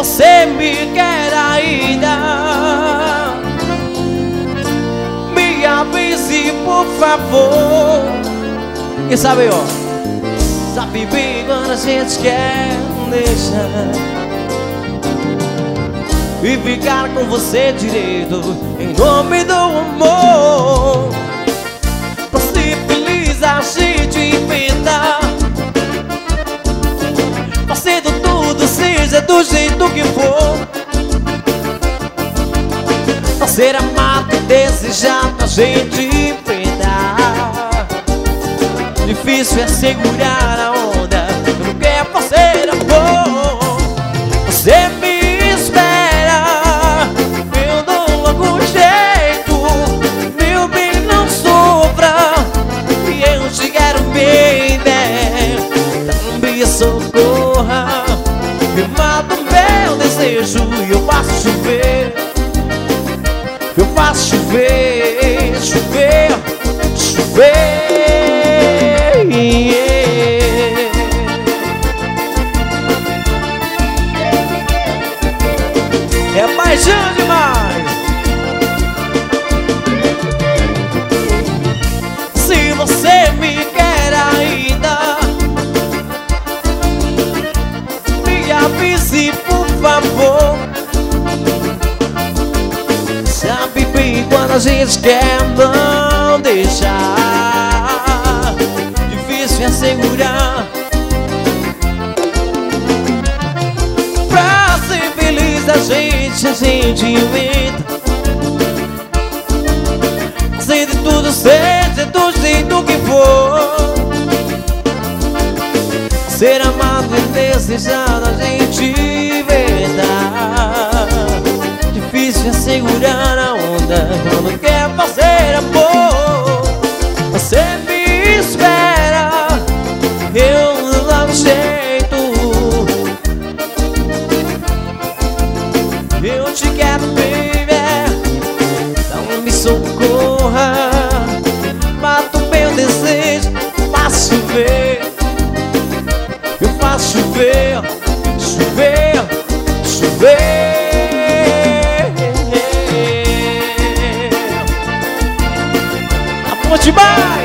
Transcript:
você me quer ainda, me avise por favor. Quem sabe, ó, sabe bem quando a gente quer deixar e ficar com você direito em nome do amor. Pra ser feliz a gente inventa, fazendo tudo seja do jeito que for. Pra ser amado e desejado a gente inventa. Difícil é segurar a onda, não quer fazer amor. Você me espera, eu dou algum jeito, meu bem, não sofra, e eu te quero bem, né? Então me socorra, me mata o meu desejo e eu faço chover, eu faço chover, chover, chover. É paixão demais. Se você me quer ainda, me avise por favor. Sabe bem quando a gente quer não deixar, difícil é segurar. Pra ser feliz a gente inventa, se de tudo seja do jeito que for. Ser amado e desejado a gente inventa. Difícil é segurar a onda quando quer fazer amor. Você me espera, eu não dou jeito, eu te quero, baby. Então me socorra, mata o meu desejo, faço chover, eu faço chover, chover, chover. Amor demais!